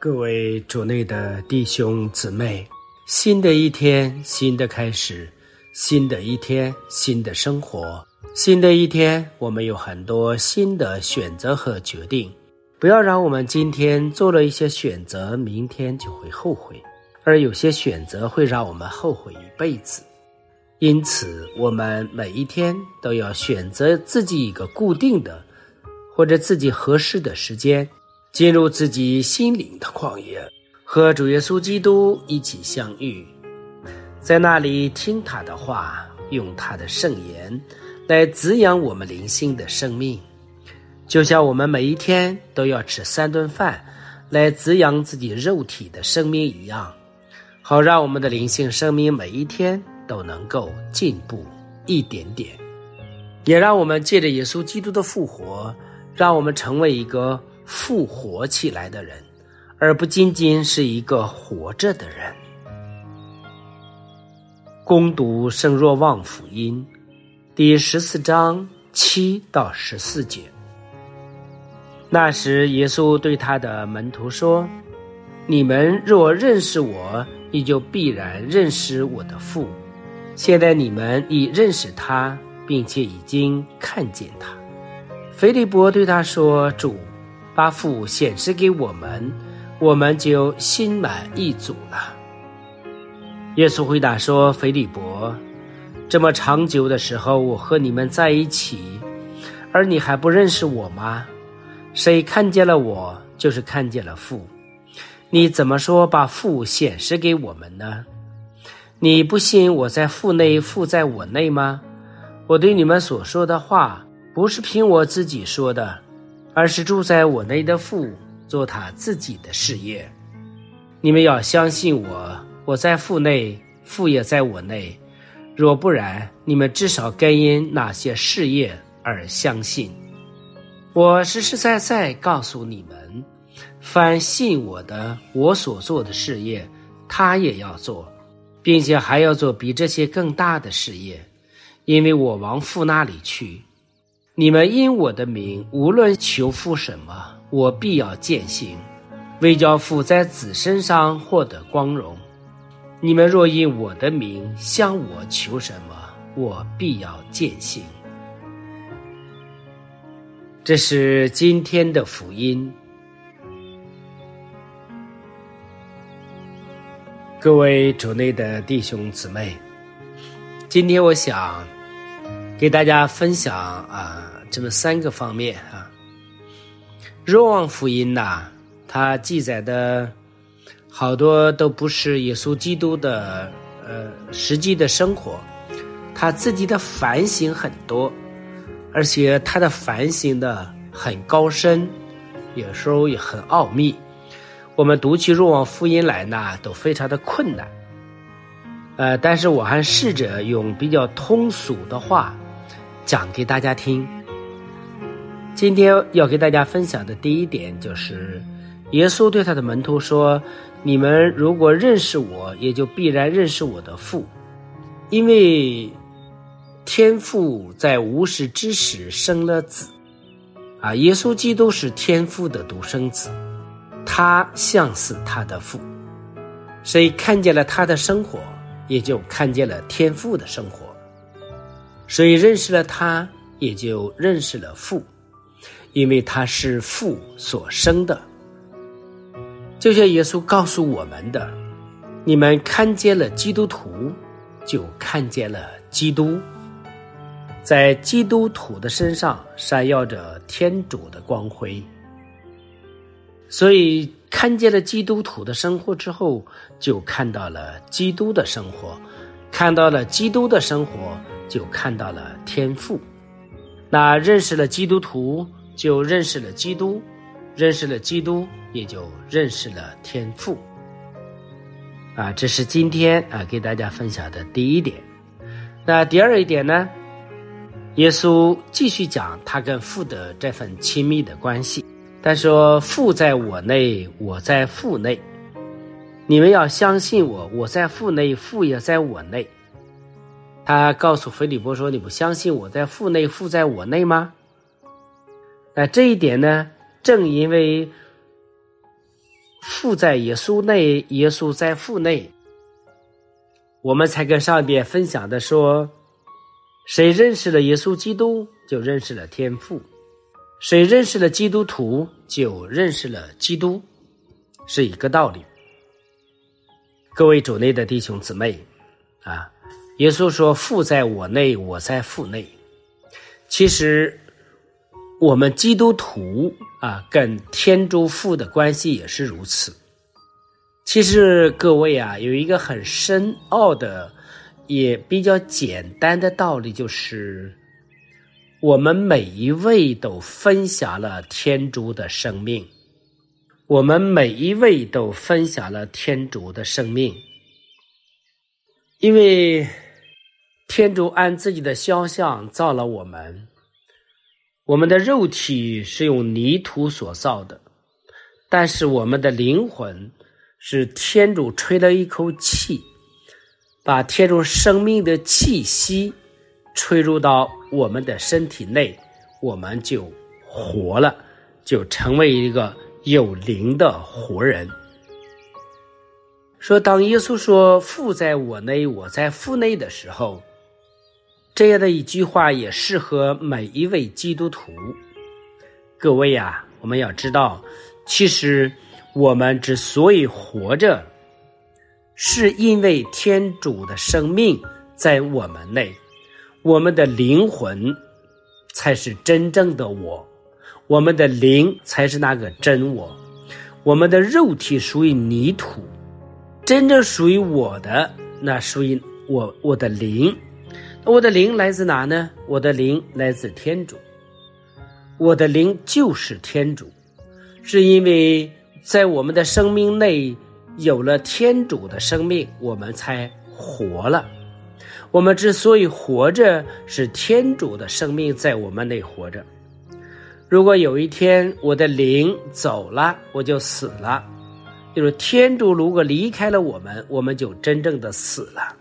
各位主内的弟兄姊妹，新的一天，新的开始，新的一天，新的生活，新的一天，我们有很多新的选择和决定。不要让我们今天做了一些选择，明天就会后悔，而有些选择会让我们后悔一辈子。因此，我们每一天都要选择自己一个固定的或者自己合适的时间，进入自己心灵的旷野，和主耶稣基督一起相遇，在那里听他的话，用他的圣言来滋养我们灵性的生命，就像我们每一天都要吃3顿饭来滋养自己肉体的生命一样，好让我们的灵性生命每一天都能够进步一点点，也让我们借着耶稣基督的复活，让我们成为一个复活起来的人，而不仅仅是一个活着的人。攻读圣若望福音第14章7到14节。那时耶稣对他的门徒说，你们若认识我，你就必然认识我的父。现在你们已认识他，并且已经看见他。腓利波对他说，主，把父显示给我们，我们就心满意足了。耶稣回答说，腓利波，这么长久的时候，我和你们在一起，而你还不认识我吗？谁看见了我，就是看见了父。你怎么说把父显示给我们呢？你不信我在父内，父在我内吗？我对你们所说的话，不是凭我自己说的，而是住在我内的父做他自己的事业。你们要相信我，我在父内，父也在我内。若不然，你们至少该因那些事业而相信。我实实在在告诉你们，凡信我的，我所做的事业，他也要做，并且还要做比这些更大的事业，因为我往父那里去。你们因我的名无论求父什么，我必要践行，为叫父在子身上获得光荣。你们若因我的名向我求什么，我必要践行。这是今天的福音。各位主内的弟兄姊妹，今天我想给大家分享这么3个方面啊。若望福音它记载的好多都不是耶稣基督的实际的生活，他自己的反省很多，而且他的反省的很高深，有时候也很奥秘。我们读起若望福音来都非常的困难，但是我还试着用比较通俗的话讲给大家听。今天要给大家分享的第一点就是，耶稣对他的门徒说，你们如果认识我，也就必然认识我的父。因为天父在无始之时生了子耶稣基督是天父的独生子，他像似他的父。谁看见了他的生活，也就看见了天父的生活。谁认识了他，也就认识了父，因为他是父所生的。就像耶稣告诉我们的，你们看见了基督徒，就看见了基督。在基督徒的身上闪耀着天主的光辉。所以看见了基督徒的生活之后，就看到了基督的生活，看到了基督的生活，就看到了天父。那认识了基督徒，就认识了基督，认识了基督，也就认识了天父。这是今天给大家分享的第一点。那第二一点呢，耶稣继续讲他跟父的这份亲密的关系。他说，父在我内，我在父内。你们要相信我，我在父内，父也在我内。他告诉腓利波说，你不相信我在父内，父在我内吗？这一点呢，正因为父在耶稣内，耶稣在父内，我们才跟上边分享的说，谁认识了耶稣基督，就认识了天父，谁认识了基督徒，就认识了基督，是一个道理。各位主内的弟兄姊妹啊，耶稣说父在我内，我在父内。其实我们基督徒啊，跟天主父的关系也是如此。其实各位啊，有一个很深奥的也比较简单的道理，就是我们每一位都分享了天主的生命，我们每一位都分享了天主的生命。因为天主按自己的肖像造了我们，我们的肉体是用泥土所造的，但是我们的灵魂是天主吹了一口气，把天主生命的气息吹入到我们的身体内，我们就活了，就成为一个有灵的活人。说当耶稣说父在我内，我在父内的时候，这样的一句话也适合每一位基督徒。各位啊，我们要知道，其实我们之所以活着，是因为天主的生命在我们内，我们的灵魂才是真正的我，我们的灵才是那个真我，我们的肉体属于泥土，真正属于我的，那属于我的灵。我的灵来自哪呢？我的灵来自天主，我的灵就是天主，是因为在我们的生命内有了天主的生命，我们才活了。我们之所以活着，是天主的生命在我们内活着。如果有一天我的灵走了，我就死了，就是天主如果离开了我们，我们就真正的死了。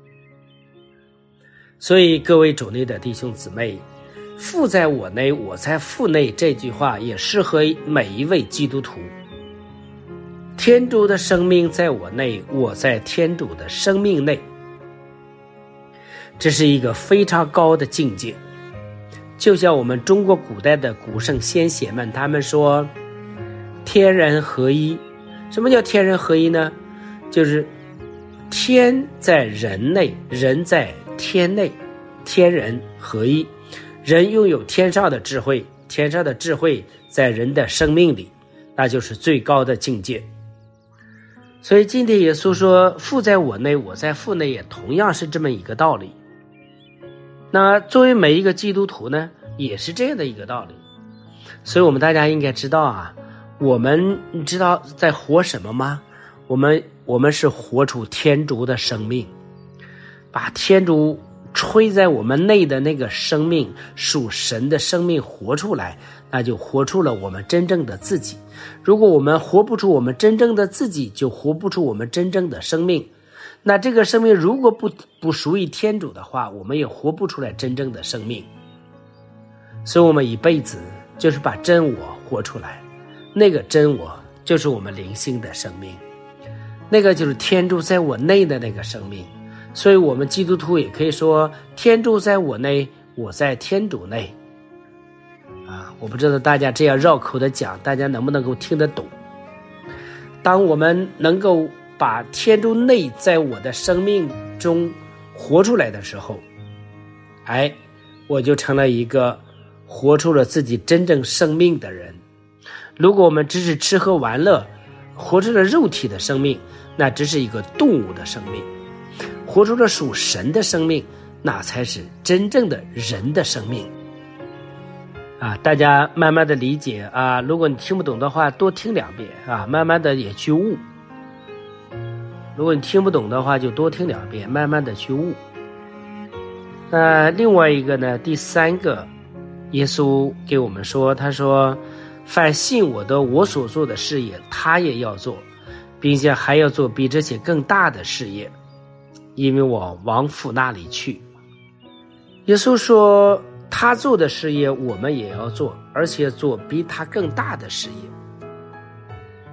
所以各位主内的弟兄姊妹，父在我内，我在父内，这句话也适合每一位基督徒。天主的生命在我内，我在天主的生命内，这是一个非常高的境界。就像我们中国古代的古圣先贤们，他们说天人合一。什么叫天人合一呢？就是天在人内，人在天内，天人合一。人拥有天上的智慧，天上的智慧在人的生命里，那就是最高的境界。所以今天耶稣说父在我内，我在父内，也同样是这么一个道理。那作为每一个基督徒呢，也是这样的一个道理。所以我们大家应该知道啊，我们知道在活什么吗？我们是活出天主的生命，把天主吹在我们内的那个生命，属神的生命活出来，那就活出了我们真正的自己。如果我们活不出我们真正的自己，就活不出我们真正的生命。那这个生命如果不属于天主的话，我们也活不出来真正的生命。所以我们一辈子就是把真我活出来，那个真我就是我们灵性的生命，那个就是天主在我内的那个生命。所以我们基督徒也可以说天主在我内，我在天主内啊。我不知道大家这样绕口的讲，大家能不能够听得懂。当我们能够把天主内在我的生命中活出来的时候，我就成了一个活出了自己真正生命的人。如果我们只是吃喝玩乐，活出了肉体的生命，那只是一个动物的生命。活出了属神的生命，那才是真正的人的生命啊！大家慢慢的理解啊，如果你听不懂的话，多听2遍啊，慢慢的也去悟。如果你听不懂的话，就多听2遍，慢慢的去悟。那另外一个呢，第3个，耶稣给我们说，他说凡信我的，我所做的事业他也要做，并且还要做比这些更大的事业，因为我往父那里去。耶稣说他做的事业我们也要做，而且做比他更大的事业。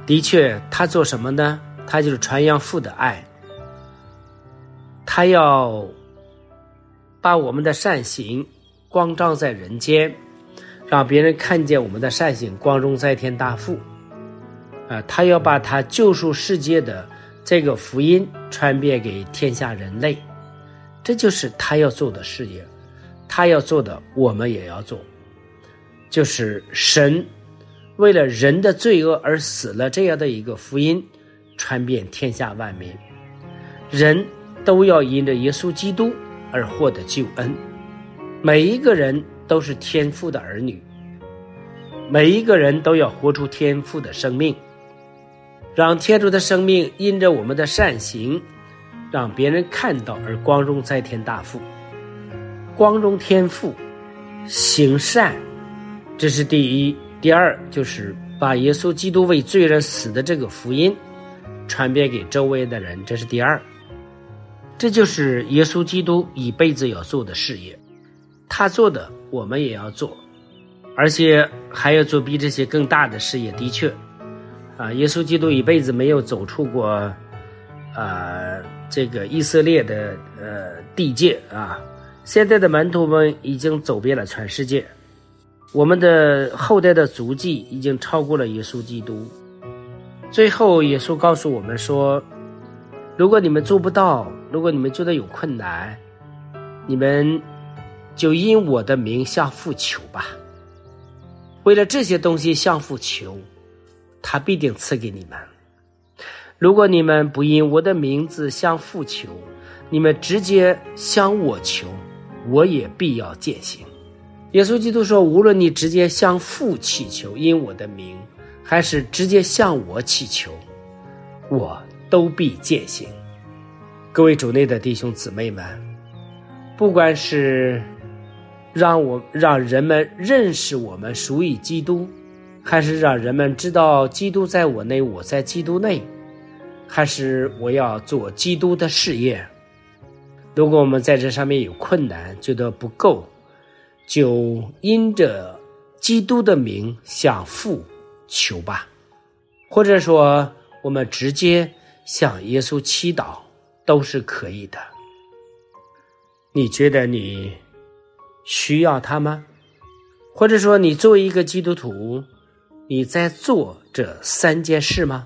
的确，他做什么呢？他就是传扬父的爱，他要把我们的善行光照在人间，让别人看见我们的善行，光荣在天大父。他要把他救赎世界的这个福音传遍给天下人类，这就是他要做的事业。他要做的，我们也要做，就是神为了人的罪恶而死了这样的一个福音，传遍天下万民，人都要因着耶稣基督而获得救恩。每一个人都是天父的儿女，每一个人都要活出天父的生命，让天主的生命因着我们的善行，让别人看到而光荣在天大父，光荣天父，行善，这是第一。第二，就是把耶稣基督为罪人死的这个福音传遍给周围的人，这是第二。这就是耶稣基督一辈子要做的事业，他做的我们也要做，而且还要做比这些更大的事业。的确耶稣基督一辈子没有走出过这个以色列的地界现在的门徒们已经走遍了全世界，我们的后代的足迹已经超过了耶稣基督。最后耶稣告诉我们说，如果你们做不到，如果你们觉得有困难，你们就因我的名向父求吧。为了这些东西向父求，他必定赐给你们。如果你们不因我的名字向父求，你们直接向我求，我也必要践行。耶稣基督说，无论你直接向父祈求因我的名，还是直接向我祈求，我都必践行。各位主内的弟兄姊妹们，不管是让人们认识我们属于基督，还是让人们知道基督在我内，我在基督内，还是我要做基督的事业，如果我们在这上面有困难，觉得不够，就因着基督的名向父求吧，或者说我们直接向耶稣祈祷都是可以的。你觉得你需要他吗？或者说你作为一个基督徒，你在做这3件事吗？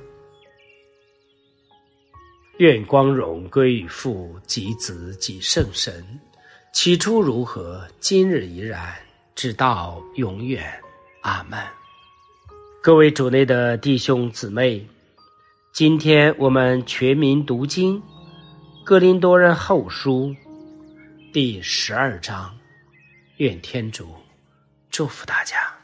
愿光荣归于父及子及圣神，起初如何，今日依然，直到永远。阿们。各位主内的弟兄姊妹，今天我们全民读经哥林多人后书第12章，愿天主祝福大家。